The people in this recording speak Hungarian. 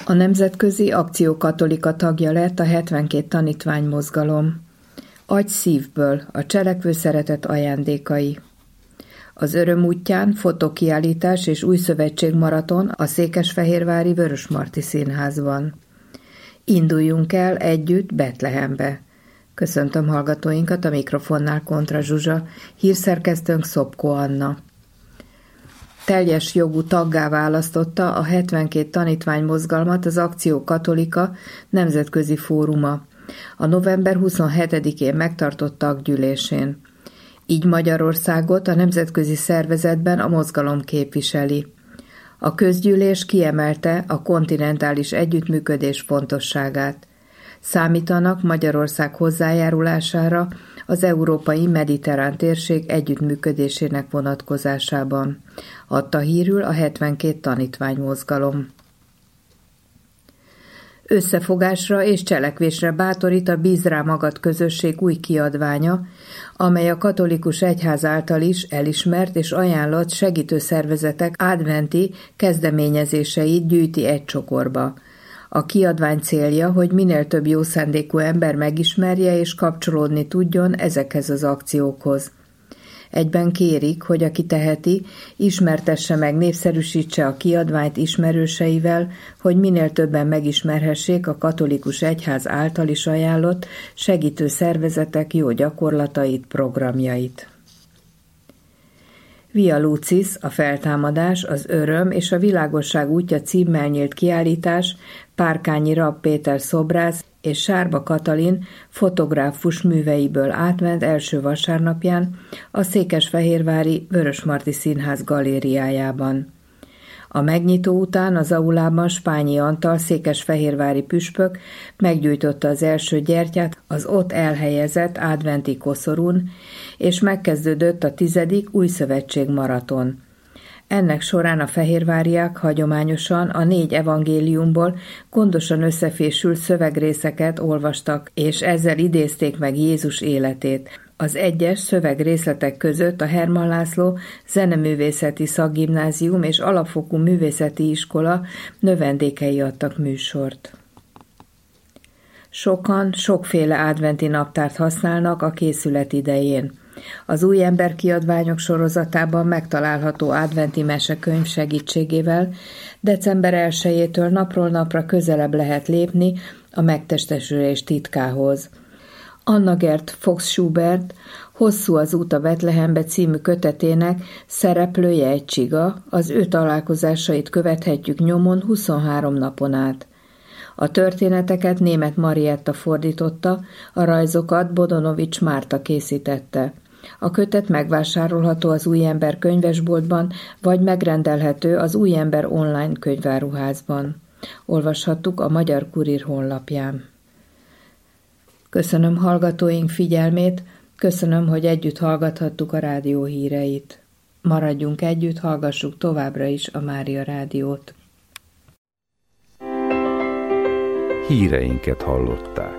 A Nemzetközi Akció Katolika tagja lett a 72 tanítvány mozgalom. Adj szívből, a cselekvő szeretet ajándékai. Az Öröm útján fotókiállítás és új szövetségmaraton a Székesfehérvári Vörösmarty Színházban. Induljunk el együtt Betlehembe. Köszöntöm hallgatóinkat, a mikrofonnál Kontra Zsuzsa, hírszerkesztőnk Szopko Anna. Teljes jogú taggá választotta a 72 tanítvány mozgalmat az Akció Katolika nemzetközi fóruma a november 27-én megtartott taggyűlésén. Így Magyarországot a nemzetközi szervezetben a mozgalom képviseli. A közgyűlés kiemelte a kontinentális együttműködés fontosságát. Számítanak Magyarország hozzájárulására az európai mediterrán térség együttműködésének vonatkozásában, adta hírül a 72 tanítvány mozgalom. Összefogásra és cselekvésre bátorít a Bízz rá magad közösség új kiadványa, amely a katolikus egyház által is elismert és ajánlott segítőszervezetek adventi kezdeményezéseit gyűjti egy csokorba. A kiadvány célja, hogy minél több jó szándékú ember megismerje és kapcsolódni tudjon ezekhez az akciókhoz. Egyben kérik, hogy aki teheti, ismertesse meg, népszerűsítse a kiadványt ismerőseivel, hogy minél többen megismerhessék a katolikus egyház által is ajánlott segítő szervezetek jó gyakorlatait, programjait. Via Lucis, a feltámadás, az öröm és a világosság útja címmel nyílt kiállítás Párkányi Rabb Péter szobrász és Sárba Katalin fotográfus műveiből átment első vasárnapján a Székesfehérvári Vörösmarty Színház galériájában. A megnyitó után az aulában Spányi Antal székesfehérvári püspök meggyújtotta az első gyertyát az ott elhelyezett adventi koszorún, és megkezdődött a 10. új szövetség maraton. Ennek során a fehérváriák hagyományosan a 4 evangéliumból gondosan összefésült szövegrészeket olvastak, és ezzel idézték meg Jézus életét. Az egyes szövegrészletek között a Hermann László Zeneművészeti Szakgimnázium és Alapfokú Művészeti Iskola növendékei adtak műsort. Sokan sokféle adventi naptárt használnak a készület idején. Az új ember kiadványok sorozatában megtalálható adventi mesekönyv segítségével december 1-től napról napra közelebb lehet lépni a megtestesülés titkához. Anna Gerd Fox Schubert Hosszú az út a Betlehembe című kötetének szereplője egy csiga, az ő találkozásait követhetjük nyomon 23 napon át. A történeteket Németh Marietta fordította, a rajzokat Bodonovics Márta készítette. A kötet megvásárolható az Új Ember könyvesboltban, vagy megrendelhető az Új Ember online könyváruházban. Olvashattuk a Magyar Kurír honlapján. Köszönöm hallgatóink figyelmét, köszönöm, hogy együtt hallgathattuk a rádió híreit. Maradjunk együtt, hallgassuk továbbra is a Mária Rádiót. Híreinket hallották.